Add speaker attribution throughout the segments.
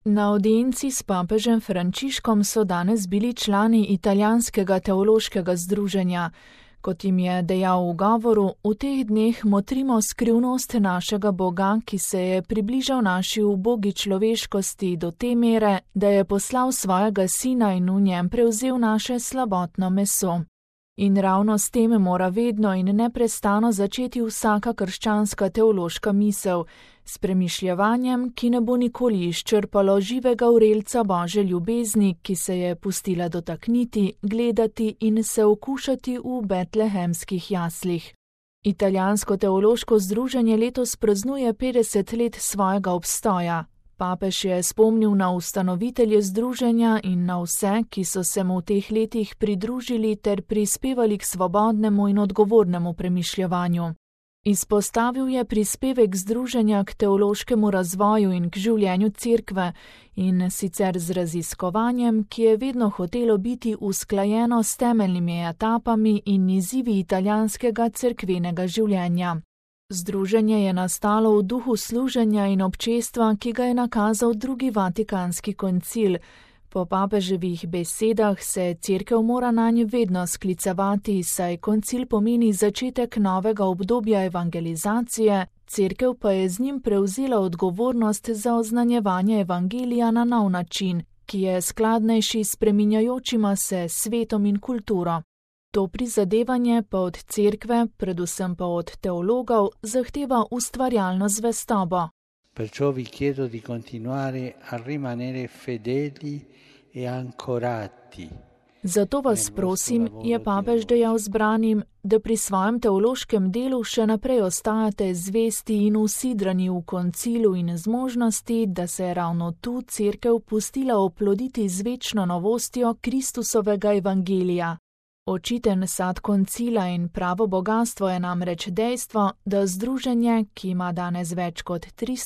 Speaker 1: Na audienci s papežem Frančiškom so danes bili člani italijanskega teološkega združenja. Kot jim je dejal v govoru, v teh dneh motrimo skrivnost našega Boga, ki se je približal naši ubogi človeškosti do te mere, da je poslal svojega sina in v njem prevzel naše slabotno meso. In ravno s tem mora vedno in neprestano začeti vsaka krščanska teološka misel, s premišljevanjem, ki ne bo nikoli izčrpalo živega vrelca Božje ljubezni, ki se je pustila dotakniti, gledati in se okušati v betlehemskih jaslih. Italijansko teološko združenje letos praznuje 50 let svojega obstoja. Papež je spomnil na ustanovitelje združenja in na vse, ki so se mu v teh letih pridružili ter prispevali k svobodnemu in odgovornemu premišljevanju. Izpostavil je prispevek združenja k teološkemu razvoju in k življenju cerkve, in sicer z raziskovanjem, ki je vedno hotelo biti usklajeno s temeljnimi etapami in izzivi italijanskega cerkvenega življenja. Združenje je nastalo v duhu služenja in občestva, ki ga je nakazal drugi vatikanski koncil. Po papeževih besedah se cerkev mora nanj vedno sklicevati, saj koncil pomeni začetek novega obdobja evangelizacije, cerkev pa je z njim prevzela odgovornost za oznanjevanje evangelija na nov način, ki je skladnejši s spreminjajočima se svetom in kulturo. To prizadevanje pa od cerkve, predvsem pa od teologov, zahteva ustvarjalno zvestobo.
Speaker 2: Perciò vi chiedo di continuare a rimanere fedeli e ancorati.
Speaker 1: Zato vas prosim, je papež dejal zbranim, da pri svojem teološkem delu še naprej ostajate zvesti in usidrani v koncilu in zmožnosti, da se je ravno tu cerkev pustila oploditi z večno novostjo Kristusovega evangelija. Očiten sad koncila in pravo bogastvo je namreč dejstvo, da združenje, ki ima danes več kot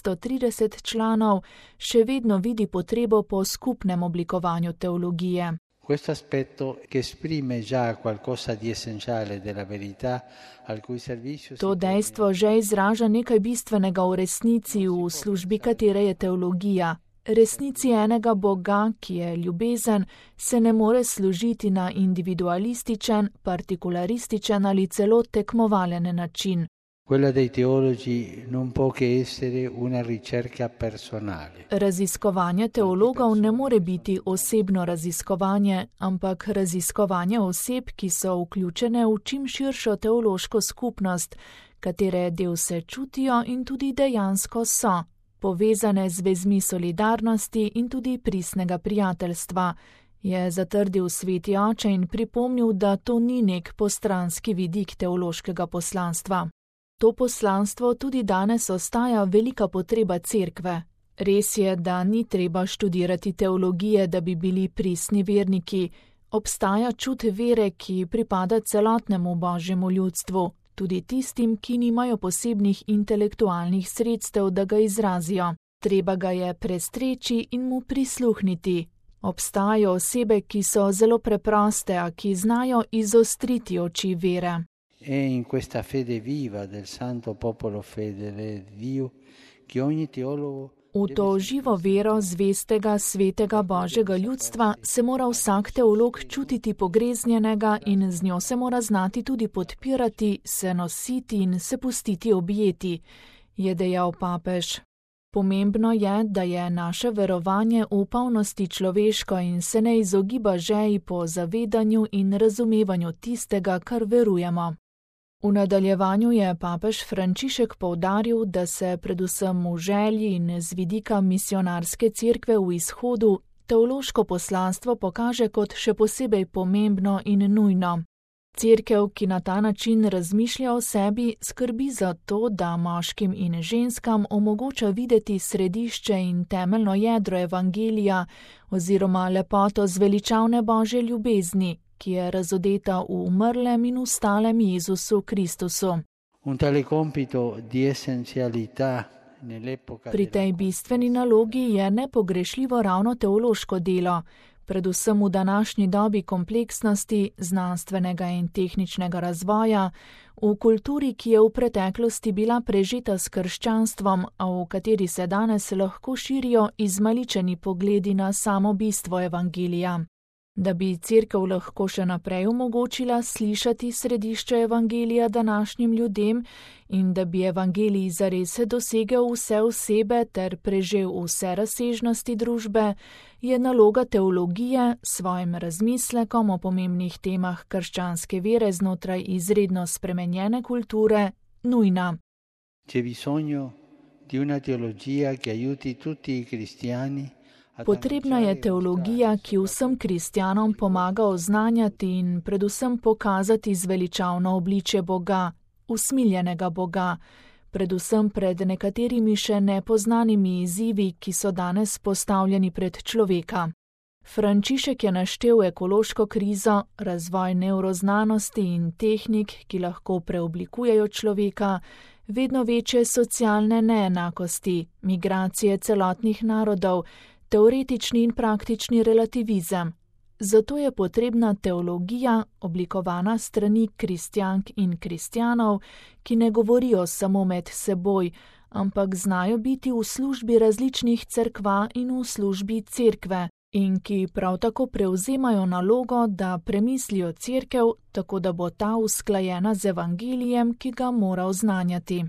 Speaker 1: 330 članov, še vedno vidi potrebo po skupnem oblikovanju teologije.
Speaker 2: Questo aspetto che esprime già qualcosa di essenziale della verità al cui servizio.
Speaker 1: To dejstvo že izraža nekaj bistvenega v resnici, v službi katere je teologija. Resnici enega Boga, ki je ljubezen, se ne more služiti na individualističen, partikularističen ali celo tekmovalen način.
Speaker 2: Quella dei teologi non può che essere una ricerca personale.
Speaker 1: Raziskovanje teologov ne more biti osebno raziskovanje, ampak raziskovanje oseb, ki so vključene v čim širšo teološko skupnost, katere del se čutijo in tudi dejansko so, povezane z vezmi solidarnosti in tudi pristnega prijateljstva, je zatrdil sveti oče in pripomnil, da to ni nek postranski vidik teološkega poslanstva. To poslanstvo tudi danes ostaja velika potreba cerkve. Res je, da ni treba študirati teologije, da bi bili pristni verniki. Obstaja čut vere, ki pripada celotnemu božjemu ljudstvu, tudi tistim, ki nimajo posebnih intelektualnih sredstev, da ga izrazijo. Treba ga je prestreči in mu prisluhniti. Obstajajo osebe, ki so zelo preproste, a ki znajo izostriti oči vere.
Speaker 2: È in questa fede viva del santo popolo fedele di Dio che ogni teologo.
Speaker 1: V to živo vero zvestega svetega božjega ljudstva se mora vsak teolog čutiti pogreznjenega in z njo se mora znati tudi podpirati, se nositi in se pustiti objeti, je dejal papež. Pomembno je, da je naše verovanje v polnosti človeško in se ne izogiba žeji po zavedanju in razumevanju tistega, kar verujemo. V nadaljevanju je papež Frančišek poudaril, da se predvsem v želji in z vidika misionarske cerkve v izhodu teološko poslanstvo pokaže kot še posebej pomembno in nujno. Cerkev, ki na ta način razmišlja o sebi, skrbi za to, da moškim in ženskam omogoča videti središče in temeljno jedro evangelija oziroma lepoto zveličavne Božje ljubezni, ki je razodeta v umrlem in ustalem Jezusu Kristusu. Pri tej bistveni nalogi je nepogrešljivo ravno teološko delo. predvsem v današnji dobi kompleksnosti, znanstvenega in tehničnega razvoja, v kulturi, ki je v preteklosti bila prežeta s krščanstvom, a v kateri se danes lahko širijo izmaličeni pogledi na samo bistvo evangelija. Da bi Cerkev lahko še naprej omogočila slišati središče evangelija današnjim ljudem in da bi evangelij zares dosegel vse osebe ter prežel vse razsežnosti družbe, je naloga teologije s svojim razmislekom o pomembnih temah krščanske vere znotraj izredno spremenjene kulture nujna.
Speaker 2: C'è bisogno di una teologia che aiuti tutti i cristiani.
Speaker 1: Potrebna je teologija, ki vsem kristjanom pomaga oznanjati in predvsem pokazati zveličavno obličje Boga, usmiljenega Boga, predvsem pred nekaterimi še nepoznanimi izzivi, ki so danes postavljeni pred človeka. Frančišek je naštel ekološko krizo, razvoj nevroznanosti in tehnik, ki lahko preoblikujejo človeka, vedno večje socialne neenakosti, migracije celotnih narodov, teoretični in praktični relativizem. Zato je potrebna teologija, oblikovana s strani kristjank in kristjanov, ki ne govorijo samo med seboj, ampak znajo biti v službi različnih cerkva in v službi cerkve, in ki prav tako prevzemajo nalogo, da premislijo cerkev, tako da bo ta usklajena z evangelijem, ki ga mora oznanjati.